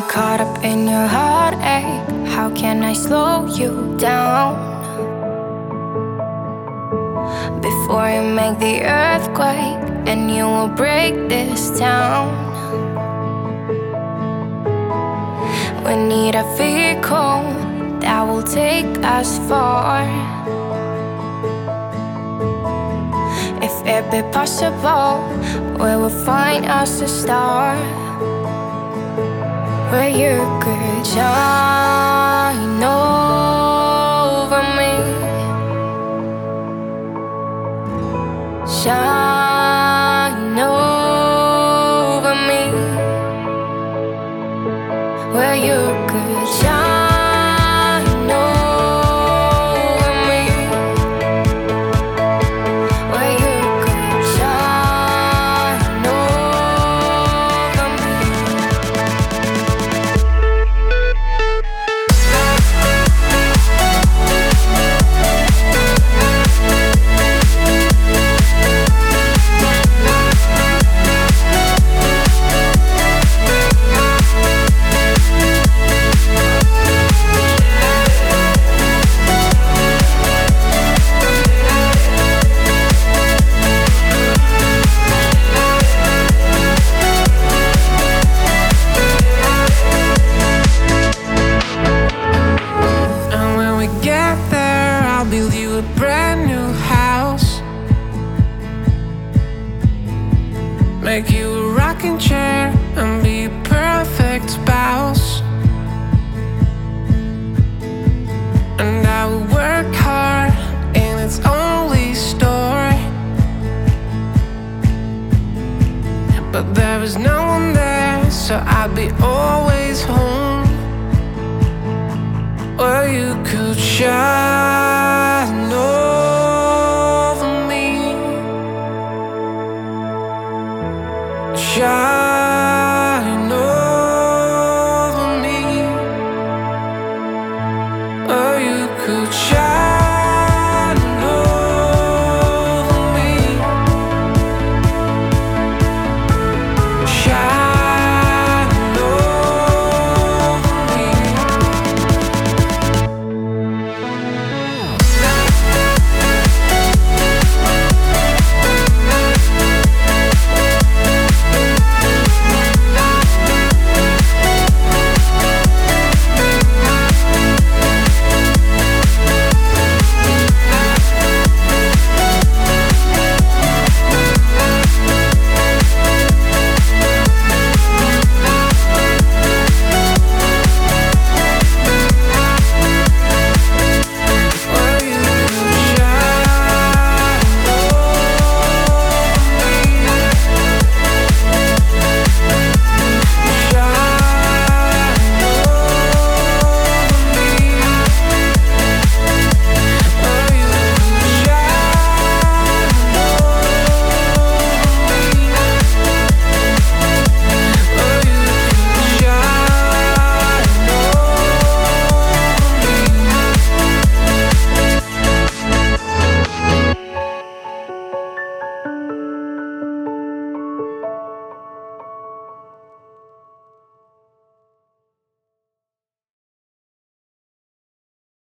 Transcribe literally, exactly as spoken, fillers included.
Caught up in your heartache, how can I slow you down? Before you make the earthquake, and you will break this town. We need a vehicle that will take us far. If it be possible, we will find us a star where you could shine over me, shine over me, where you could shine over me, where you could shine over me. Build you a brand new house, make you a rocking chair and be a perfect spouse. And I will work hard in its only store, but there is no one there, so I'll be always home where you could shine.